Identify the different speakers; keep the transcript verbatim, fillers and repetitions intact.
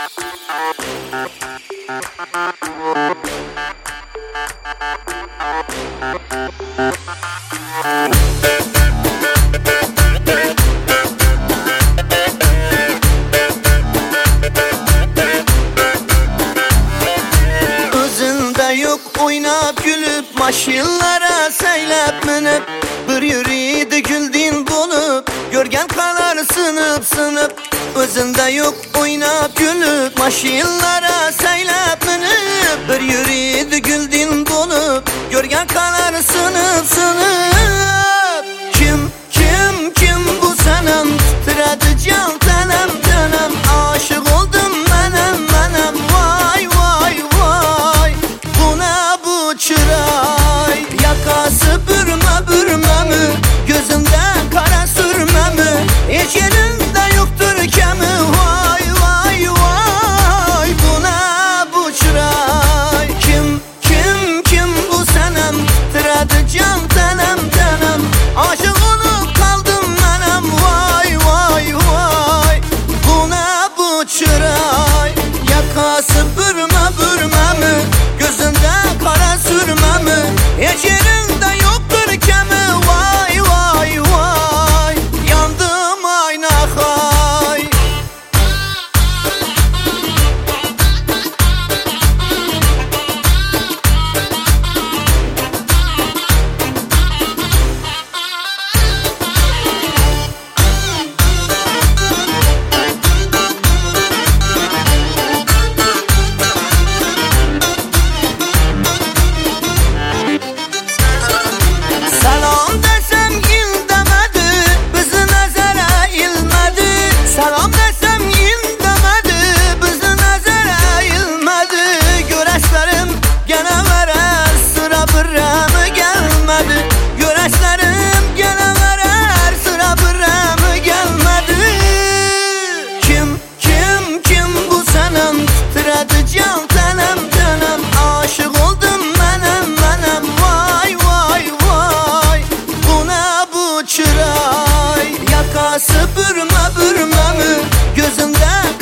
Speaker 1: Özünde yok oynap gülüp, maşinlara seylep minip, bir yürüydi güldin bulup, görgen kalar sınıp sınıp. Özünde yok oynap gülüp, maşinlara seylep minip, bir yürüydi güldin bulup, görgen kalar sınıp sınıp. Kim kim kim bu senem, titredi can tenem tenem, aşık oldum menem menem. Vay vay vay, bu ne bu çıray, yakası bürme bürme mi, gözünden kara sürme mi, hiç yerinde yoktur kemi. Vay vay vay, bu ne bu çıray. Kim kim kim bu senem, titredi can tenem tenem, aşık olup kaldım menem. Vay vay vay, bu ne bu çıray, yakası bürme bürme mi, gözünden kara sürme mi, hiç yerinde yoktur kemi. Vay vay vay, yandım ayna hay. Selam desem il demedi, bizi nezere ilmedi. Selam desem il demedi, bizi nezere ilmedi. Göreşlerim gene verer, sıra birremi gelmedi. Göreşlerim gene verer, sıra birremi gelmedi. Kim kim kim bu senem, titredi can tenem tenem, aşık oldum menem menem. Vay vay vay, bu ne bu çıray, yakası bürme bürme mi, gözünden